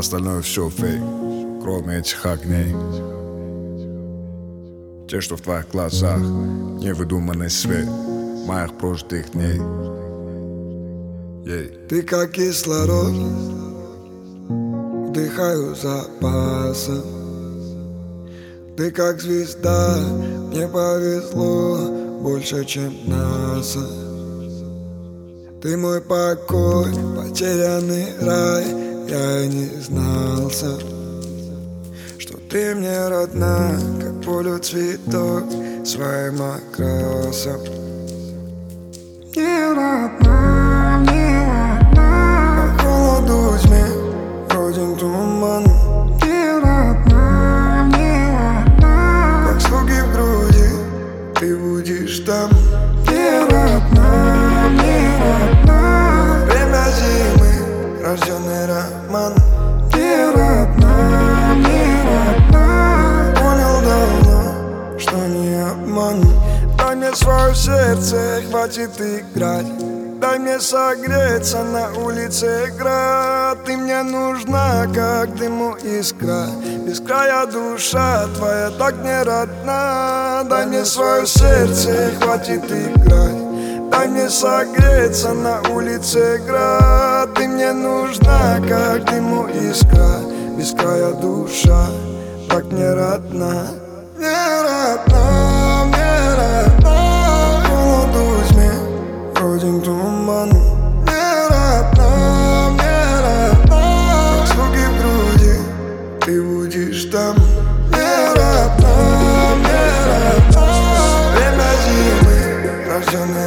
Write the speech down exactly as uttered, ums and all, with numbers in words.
Остальное все фейк, кроме этих огней. Те, что в твоих глазах, невыдуманный свет моих прожитых дней. Yeah. Ты как кислород, вдыхаю запасом. Ты как звезда, мне повезло больше, чем НАСА. Ты мой покой, потерянный рай, я и не знался, что ты мне родна, как полю цветок своим окрасом. Не родна, не родна, по холоду тьме, родин туман. не родна, не родна, Как слуги в груди, ты будешь там. не родна, не родна, Время зимы, рожденный роман. не родна, не родна, Понял давно, что не обман. Дай мне свое сердце, хватит играть. Дай мне согреться, на улице град. Ты мне нужна, как дыму искра. Без края душа твоя так не родна. Дай мне свое сердце, хватит играть. Дай мне согреться, на улице град. Ты мне нужна, как дыму искра. Без края душа так не родна. Не родна, не родна, холоду тьме, родин туман. Не родна, не родна, как слуги в груди, ты будешь там. Не родна, не родна, время зимы, рожденный